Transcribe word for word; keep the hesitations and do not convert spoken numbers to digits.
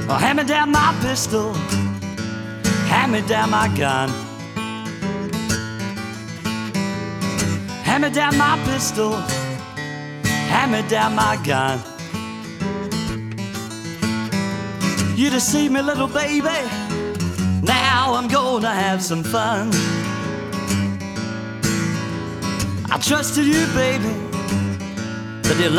Oh, hand me down my pistol, hand me down my gun. Hand me down my pistol, hand me down my gun. You deceived me, little baby, now I'm gonna have some fun. I trusted you, baby, but you